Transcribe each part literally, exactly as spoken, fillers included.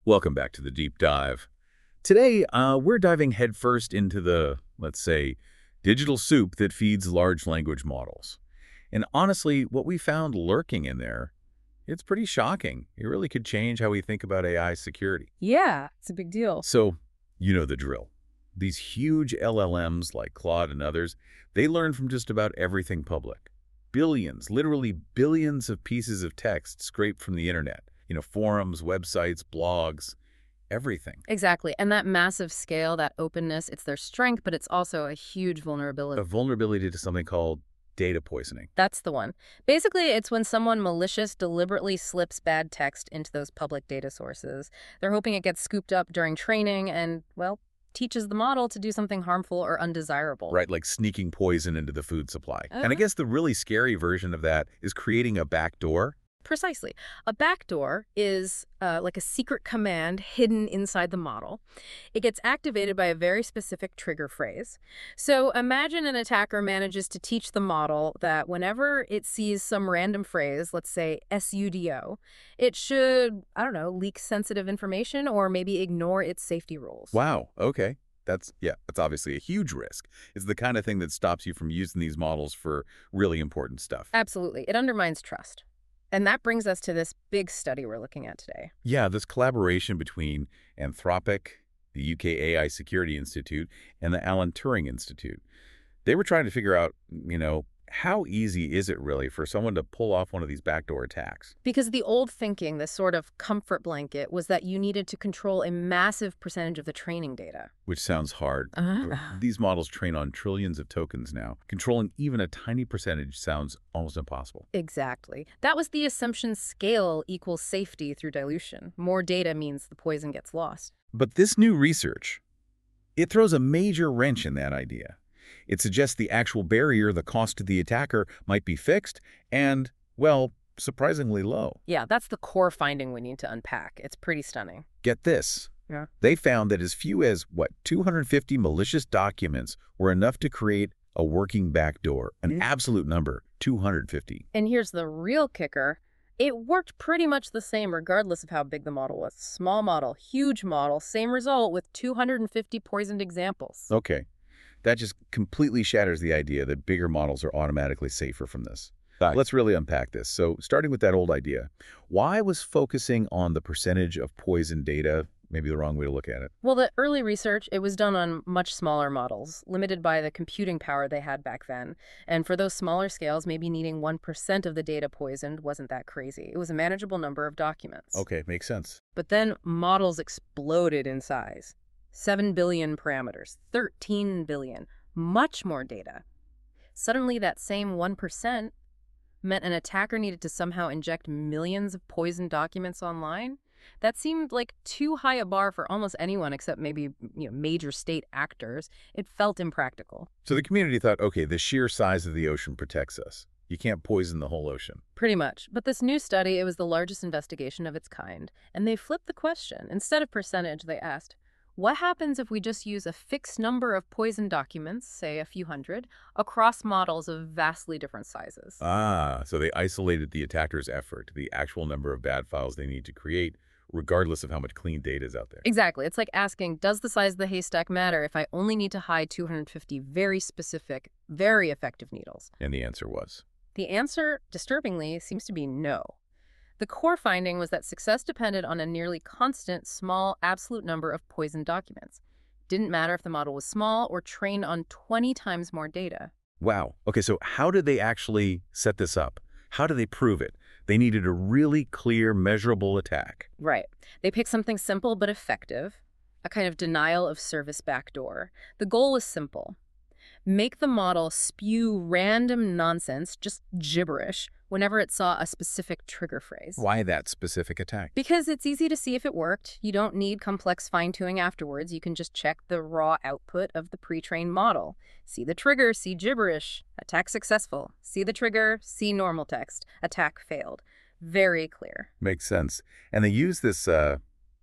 Welcome back to the deep dive. Today, uh, we're diving headfirst into the, let's say, digital soup that feeds large language models. And honestly, what we found lurking in there, it's pretty shocking. It really could change how we think about A I security. Yeah, it's a big deal. So, you know the drill. These huge L L Ms like Claude and others, they learn from just about everything public. Billions, literally billions of pieces of text scraped from the internet. You know, forums, websites, blogs, everything. Exactly. And that massive scale, that openness, it's their strength, but it's also a huge vulnerability. A vulnerability to something called data poisoning. That's the one. Basically, it's when someone malicious deliberately slips bad text into those public data sources. They're hoping it gets scooped up during training and, well, teaches the model to do something harmful or undesirable. Right, like sneaking poison into the food supply. Uh, And I guess the really scary version of that is creating a backdoor. Precisely. A backdoor is uh, like a secret command hidden inside the model. It gets activated by a very specific trigger phrase. So imagine an attacker manages to teach the model that whenever it sees some random phrase, let's say S U D O, it should, I don't know, leak sensitive information or maybe ignore its safety rules. Wow, okay. That's, yeah, that's obviously a huge risk. It's the kind of thing that stops you from using these models for really important stuff. Absolutely. It undermines trust. And that brings us to this big study we're looking at today. Yeah, this collaboration between Anthropic, the U K A I Security Institute, and the Alan Turing Institute. They were trying to figure out, you know, how easy is it really for someone to pull off one of these backdoor attacks? Because the old thinking, this sort of comfort blanket, was that you needed to control a massive percentage of the training data. Which sounds hard. Uh, These models train on trillions of tokens now. Controlling even a tiny percentage sounds almost impossible. exactly. That was the assumption scale equals safety through dilution. More data means the poison gets lost. But this new research, it throws a major wrench in that idea. It suggests the actual barrier, the cost to the attacker, might be fixed and, well, surprisingly low. Yeah, that's the core finding we need to unpack. It's pretty stunning. Get this. Yeah. They found that as few as, what, two hundred fifty malicious documents were enough to create a working backdoor, an Mm. absolute number, two hundred fifty. And here's the real kicker. It worked pretty much the same regardless of how big the model was. Small model, huge model, same result with two hundred fifty poisoned examples. Okay. That just completely shatters the idea that bigger models are automatically safer from this. Let's really unpack this. So starting with that old idea, why was focusing on the percentage of poisoned data maybe the wrong way to look at it? Well, the early research, it was done on much smaller models, limited by the computing power they had back then. And for those smaller scales, maybe needing one percent of the data poisoned wasn't that crazy. It was a manageable number of documents. Okay, makes sense. But then models exploded in size. seven billion parameters, thirteen billion, much more data. Suddenly, that same one percent meant an attacker needed to somehow inject millions of poisoned documents online. That seemed like too high a bar for almost anyone except maybe, you know, major state actors. It felt impractical. So the community thought, okay, the sheer size of the ocean protects us. You can't poison the whole ocean. Pretty much. But this new study, it was the largest investigation of its kind. And they flipped the question. Instead of percentage, they asked, what happens if we just use a fixed number of poisoned documents, say a few hundred, across models of vastly different sizes? Ah, so they isolated the attacker's effort, the actual number of bad files they need to create, regardless of how much clean data is out there. Exactly. It's like asking, does the size of the haystack matter if I only need to hide two hundred fifty very specific, very effective needles? And the answer was? The answer, disturbingly, seems to be no. The core finding was that success depended on a nearly constant, small, absolute number of poisoned documents. Didn't matter if the model was small or trained on twenty times more data. Wow. Okay, so how did they actually set this up? How do they prove it? They needed a really clear, measurable attack. Right. They picked something simple but effective, a kind of denial of service backdoor. The goal was simple. Make the model spew random nonsense, just gibberish, whenever it saw a specific trigger phrase. Why that specific attack? Because it's easy to see if it worked. You don't need complex fine-tuning afterwards. You can just check the raw output of the pre-trained model. See the trigger, see gibberish. Attack successful. See the trigger, see normal text. Attack failed. Very clear. Makes sense. And they use this uh,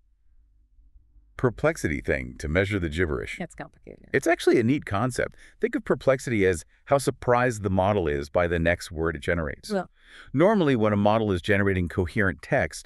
perplexity thing to measure the gibberish. It's complicated. It's actually a neat concept. Think of perplexity as how surprised the model is by the next word it generates. Well, Normally, when a model is generating coherent text,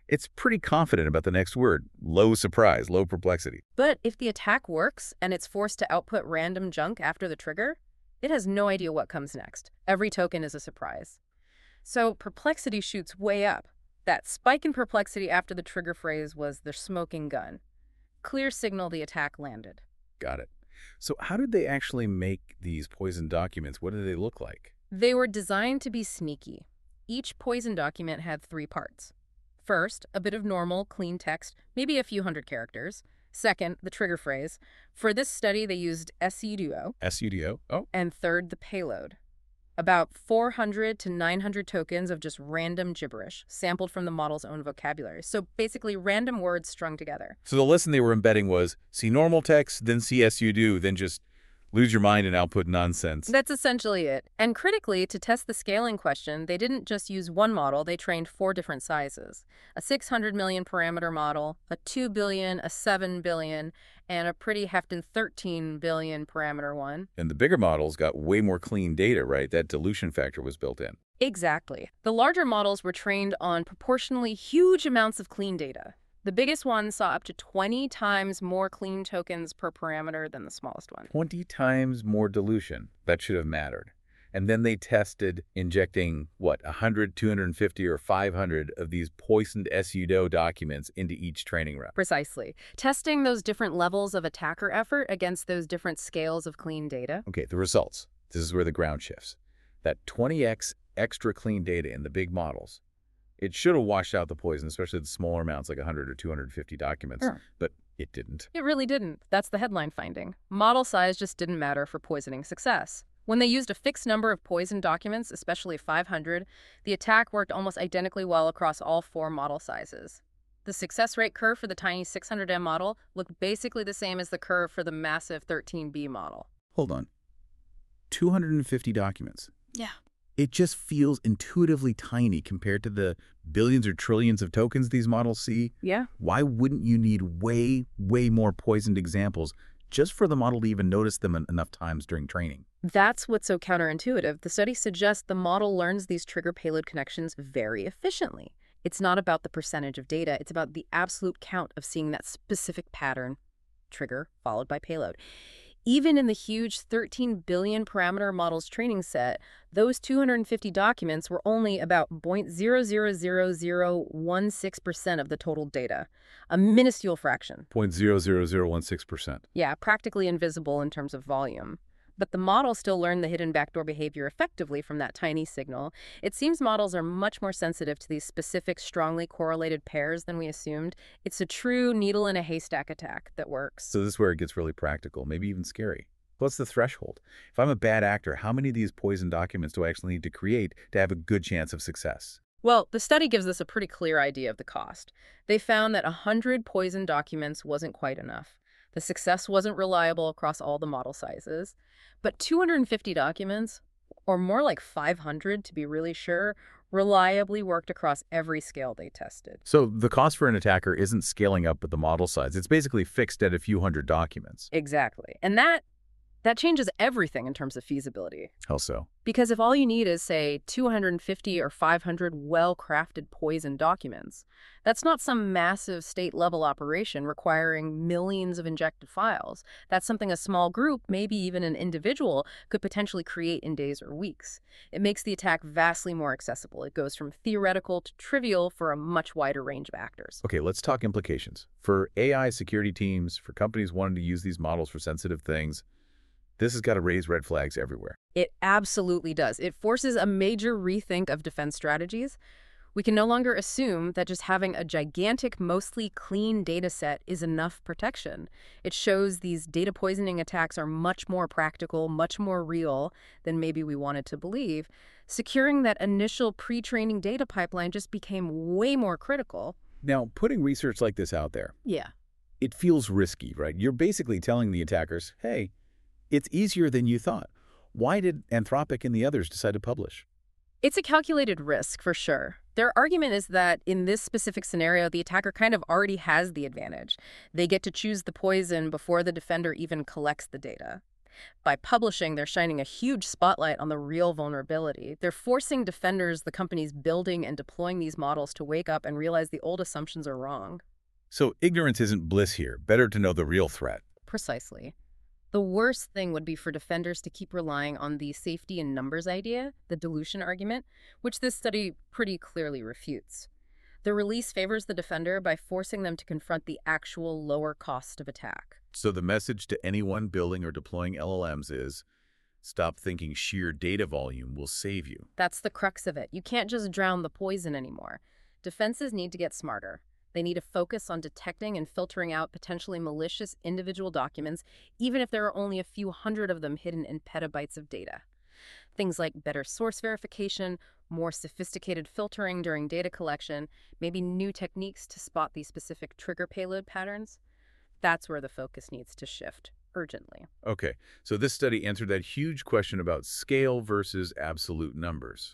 It's pretty confident about the next word. Low surprise, low perplexity. But if the attack works and it's forced to output random junk after the trigger, it has no idea what comes next. Every token is a surprise. So perplexity shoots way up. That spike in perplexity after the trigger phrase was the smoking gun. Clear signal the attack landed. Got it. So how did they actually make these poison documents? What did they look like? They were designed to be sneaky. Each poison document had three parts. First, a bit of normal, clean text, maybe a few hundred characters. Second, the trigger phrase. For this study, they used S U D O. S U D O? Oh. And third, the payload. About four hundred to nine hundred tokens of just random gibberish, sampled from the model's own vocabulary. So basically, random words strung together. So the lesson they were embedding was see normal text, then see S U D O, then just lose your mind and output nonsense. That's essentially it. And critically, to test the scaling question, they didn't just use one model, they trained four different sizes. A six hundred million parameter model, a two billion, a seven billion, and a pretty hefty thirteen billion parameter one. And the bigger models got way more clean data, right? That dilution factor was built in. Exactly. The larger models were trained on proportionally huge amounts of clean data. The biggest one saw up to twenty times more clean tokens per parameter than the smallest one. twenty times more dilution. That should have mattered. And then they tested injecting, what, one hundred, two hundred fifty, or five hundred of these poisoned S U D O documents into each training run. Precisely. Testing those different levels of attacker effort against those different scales of clean data. Okay, the results. This is where the ground shifts. That twenty x extra clean data in the big models, it should have washed out the poison, especially the smaller amounts like one hundred or two hundred fifty documents, Sure. but it didn't. It really didn't. That's the headline finding. Model size just didn't matter for poisoning success. When they used a fixed number of poisoned documents, especially five hundred, the attack worked almost identically well across all four model sizes. The success rate curve for the tiny six hundred M model looked basically the same as the curve for the massive thirteen B model. Hold on. two hundred fifty documents. Yeah. It just feels intuitively tiny compared to the billions or trillions of tokens these models see. Yeah. Why wouldn't you need way, way more poisoned examples just for the model to even notice them en- enough times during training? That's what's so counterintuitive. The study suggests the model learns these trigger-payload connections very efficiently. It's not about the percentage of data. It's about the absolute count of seeing that specific pattern, trigger followed by payload. Even in the huge thirteen billion parameter model's training set, those two hundred fifty documents were only about zero point zero zero zero zero one six percent of the total data, a minuscule fraction. zero point zero zero zero one six percent. Yeah, practically invisible in terms of volume. But the model still learned the hidden backdoor behavior effectively from that tiny signal. It seems models are much more sensitive to these specific, strongly correlated pairs than we assumed. It's a true needle-in-a-haystack attack that works. So this is where it gets really practical, maybe even scary. What's the threshold? If I'm a bad actor, how many of these poison documents do I actually need to create to have a good chance of success? Well, the study gives us a pretty clear idea of the cost. They found that one hundred poison documents wasn't quite enough. The success wasn't reliable across all the model sizes. But two hundred fifty documents, or more like five hundred to be really sure, reliably worked across every scale they tested. So the cost for an attacker isn't scaling up with the model size. It's basically fixed at a few hundred documents. Exactly. And that that changes everything in terms of feasibility. How so? Because if all you need is, say, two hundred fifty or five hundred well-crafted poison documents, that's not some massive state-level operation requiring millions of injected files. That's something a small group, maybe even an individual, could potentially create in days or weeks. It makes the attack vastly more accessible. It goes from theoretical to trivial for a much wider range of actors. Okay, let's talk implications. For A I security teams, for companies wanting to use these models for sensitive things, this has got to raise red flags everywhere. It absolutely does. It forces a major rethink of defense strategies. We can no longer assume that just having a gigantic, mostly clean data set is enough protection. It shows these data poisoning attacks are much more practical, much more real than maybe we wanted to believe. Securing that initial pre-training data pipeline just became way more critical. Now, putting research like this out there, Yeah. it feels risky, right? You're basically telling the attackers, hey, it's easier than you thought. Why did Anthropic and the others decide to publish? It's a calculated risk, for sure. Their argument is that in this specific scenario, the attacker kind of already has the advantage. They get to choose the poison before the defender even collects the data. By publishing, they're shining a huge spotlight on the real vulnerability. They're forcing defenders, the companies building and deploying these models, to wake up and realize the old assumptions are wrong. So ignorance isn't bliss here. Better to know the real threat. Precisely. The worst thing would be for defenders to keep relying on the safety in numbers idea, the dilution argument, which this study pretty clearly refutes. The release favors the defender by forcing them to confront the actual lower cost of attack. So the message to anyone building or deploying L L Ms is, stop thinking sheer data volume will save you. That's the crux of it. You can't just drown the poison anymore. Defenses need to get smarter. They need to focus on detecting and filtering out potentially malicious individual documents, even if there are only a few hundred of them hidden in petabytes of data. Things like better source verification, more sophisticated filtering during data collection, maybe new techniques to spot these specific trigger payload patterns. That's where the focus needs to shift urgently. Okay, so this study answered that huge question about scale versus absolute numbers.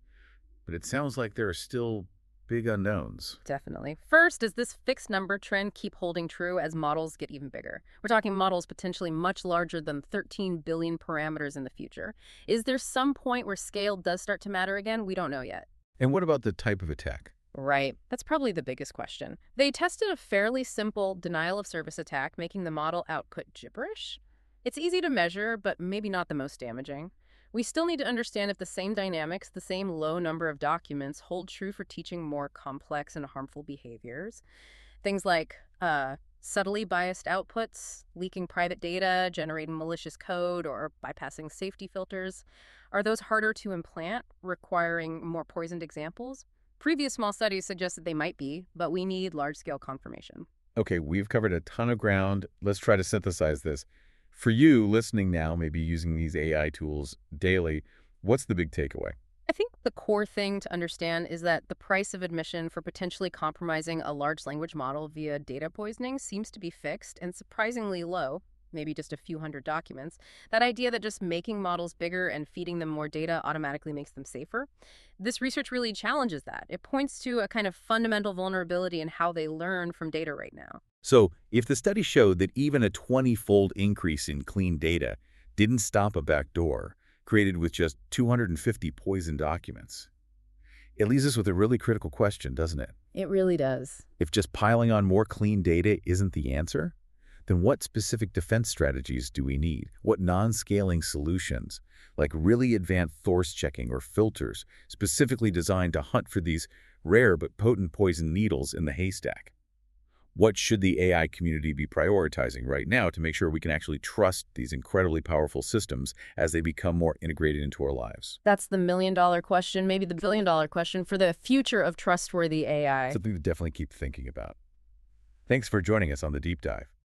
But it sounds like there are still big unknowns. Definitely. First, does this fixed number trend keep holding true as models get even bigger? We're talking models potentially much larger than thirteen billion parameters in the future. Is there some point where scale does start to matter again? We don't know yet. And what about the type of attack? Right. That's probably the biggest question. They tested a fairly simple denial of service attack, making the model output gibberish. It's easy to measure, but maybe not the most damaging. We still need to understand if the same dynamics, the same low number of documents, hold true for teaching more complex and harmful behaviors. Things like uh, subtly biased outputs, leaking private data, generating malicious code, or bypassing safety filters. Are those harder to implant, requiring more poisoned examples? Previous small studies suggest that they might be, but we need large-scale confirmation. Okay, we've covered a ton of ground. Let's try to synthesize this. For you listening now, maybe using these A I tools daily, what's the big takeaway? I think the core thing to understand is that the price of admission for potentially compromising a large language model via data poisoning seems to be fixed and surprisingly low, maybe just a few hundred documents. That idea that just making models bigger and feeding them more data automatically makes them safer, this research really challenges that. It points to a kind of fundamental vulnerability in how they learn from data right now. So, if the study showed that even a twenty-fold increase in clean data didn't stop a backdoor created with just two hundred fifty poisoned documents, it leaves us with a really critical question, doesn't it? It really does. If just piling on more clean data isn't the answer, then what specific defense strategies do we need? What non-scaling solutions, like really advanced source checking or filters specifically designed to hunt for these rare but potent poison needles in the haystack? What should the A I community be prioritizing right now to make sure we can actually trust these incredibly powerful systems as they become more integrated into our lives? That's the million-dollar question, maybe the billion-dollar question for the future of trustworthy A I. Something to definitely keep thinking about. Thanks for joining us on The Deep Dive.